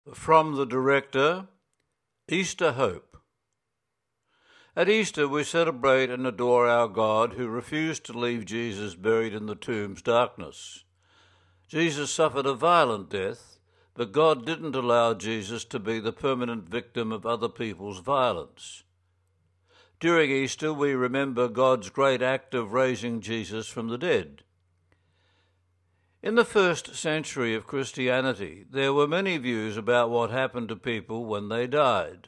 From the director, Easter Hope. At Easter we celebrate and adore our God who refused to leave Jesus buried in the tomb's darkness. Jesus suffered a violent death, but God didn't allow Jesus to be the permanent victim of other people's violence. During Easter we remember God's great act of raising Jesus from the dead. In the first century of Christianity, there were many views about what happened to people when they died.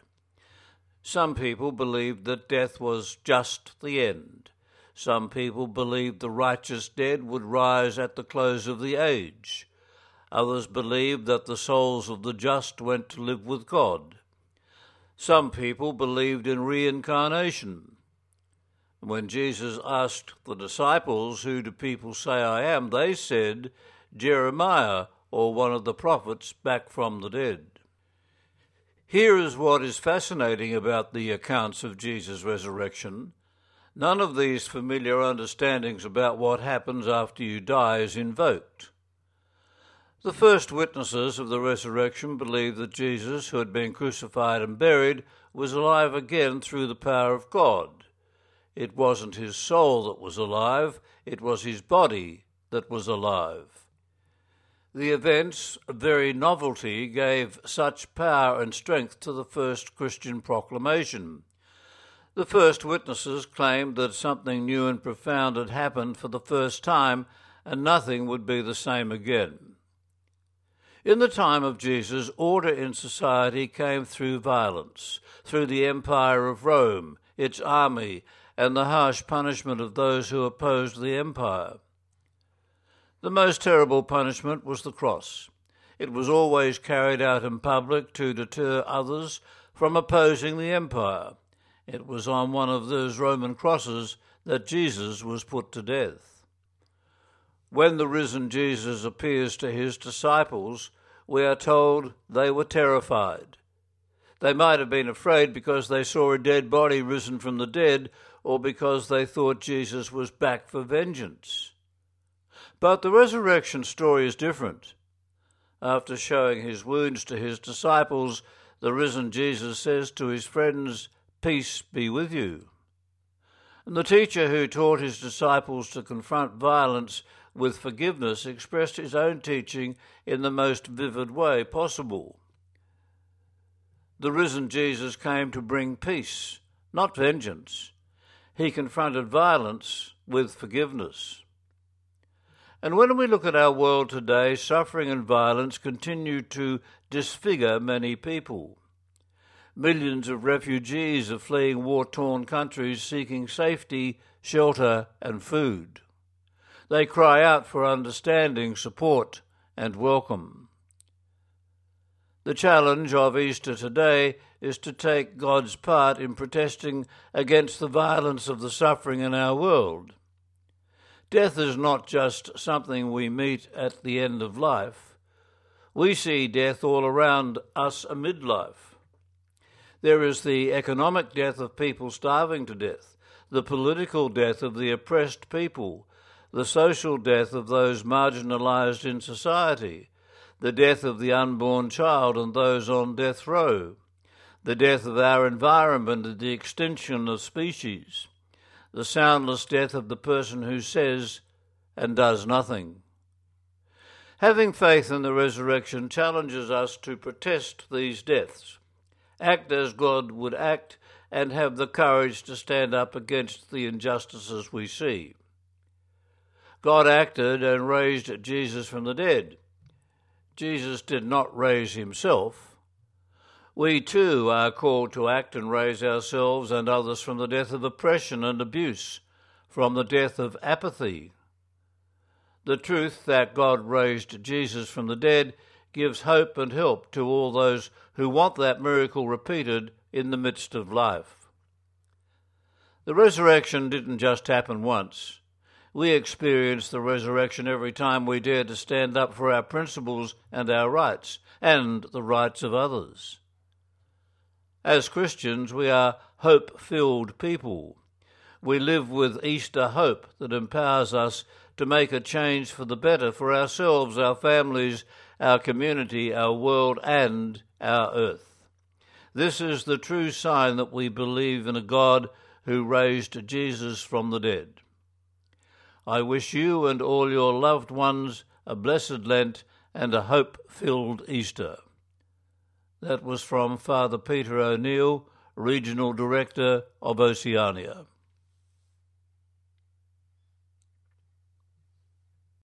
Some people believed that death was just the end. Some people believed the righteous dead would rise at the close of the age. Others believed that the souls of the just went to live with God. Some people believed in reincarnation. When Jesus asked the disciples, "Who do people say I am?" they said, "Jeremiah, or one of the prophets back from the dead." Here is what is fascinating about the accounts of Jesus' resurrection. None of these familiar understandings about what happens after you die is invoked. The first witnesses of the resurrection believed that Jesus, who had been crucified and buried, was alive again through the power of God. It wasn't his soul that was alive, it was his body that was alive. The event's very novelty gave such power and strength to the first Christian proclamation. The first witnesses claimed that something new and profound had happened for the first time, and nothing would be the same again. In the time of Jesus, order in society came through violence, through the empire of Rome, its army, and the harsh punishment of those who opposed the empire. The most terrible punishment was the cross. It was always carried out in public to deter others from opposing the empire. It was on one of those Roman crosses that Jesus was put to death. When the risen Jesus appears to his disciples, we are told they were terrified. They might have been afraid because they saw a dead body risen from the dead, or because they thought Jesus was back for vengeance. But the resurrection story is different. After showing his wounds to his disciples, the risen Jesus says to his friends, "Peace be with you." And the teacher who taught his disciples to confront violence with forgiveness expressed his own teaching in the most vivid way possible. The risen Jesus came to bring peace, not vengeance. He confronted violence with forgiveness. And when we look at our world today, suffering and violence continue to disfigure many people. Millions of refugees are fleeing war-torn countries seeking safety, shelter, and food. They cry out for understanding, support, and welcome. The challenge of Easter today is to take God's part in protesting against the violence of the suffering in our world. Death is not just something we meet at the end of life. We see death all around us amid life. There is the economic death of people starving to death, the political death of the oppressed people, the social death of those marginalized in society, the death of the unborn child and those on death row, the death of our environment and the extinction of species, the soundless death of the person who says and does nothing. Having faith in the resurrection challenges us to protest these deaths, act as God would act, and have the courage to stand up against the injustices we see. God acted and raised Jesus from the dead. Jesus did not raise himself. We too are called to act and raise ourselves and others from the death of oppression and abuse, from the death of apathy. The truth that God raised Jesus from the dead gives hope and help to all those who want that miracle repeated in the midst of life. The resurrection didn't just happen once. We experience the resurrection every time we dare to stand up for our principles and our rights, and the rights of others. As Christians, we are hope-filled people. We live with Easter hope that empowers us to make a change for the better for ourselves, our families, our community, our world, and our earth. This is the true sign that we believe in a God who raised Jesus from the dead. I wish you and all your loved ones a blessed Lent and a hope-filled Easter. That was from Father Peter O'Neill, Regional Director of Oceania.